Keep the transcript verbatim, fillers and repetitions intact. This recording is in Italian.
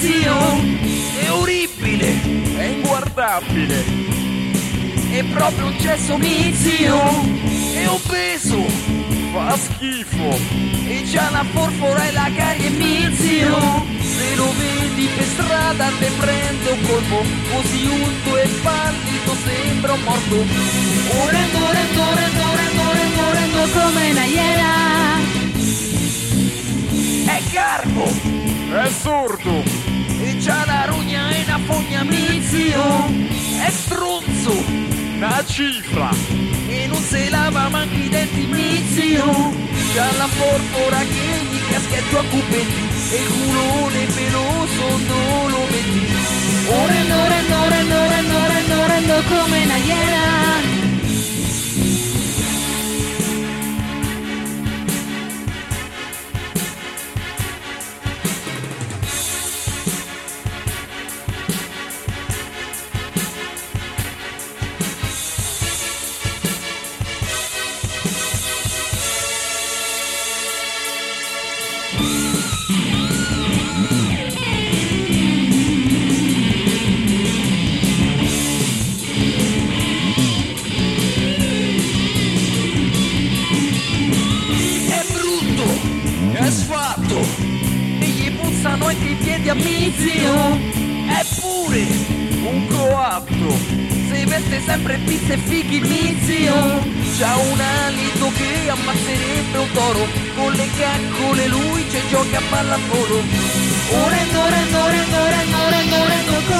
mizio, è orribile, è inguardabile, è proprio un cesso mizio, è obeso, fa schifo, e c'ha la forfora e la carie mizio. Se lo vedi per strada te prende un colpo, così unto e pallido sembra un morto. Orrendo, orrendo, orrendo, orrendo, orrendo, orrendo come una iena. è garbo, è sordo, E c'ha la rugna e una fogna mizio, è stronzo, una cifra, e non se lava manco i denti mizio. C'ha la porpora che gli caschetto a cupetti, e il culone peloso non lo metti. Orrendo, orrendo, orrendo, orrendo, orrendo, orrendo come una iena. è sfatto, E gli puzzano anche i piedi a mizio. è pure un coatto, Si veste sempre pizza e fighi il mizio. C'ha un alito che ammazzerebbe un toro, con le caccole lui ci gioca a pallavolo. Orrendo, orrendo, orrendo, orrendo, orrendo, orrendo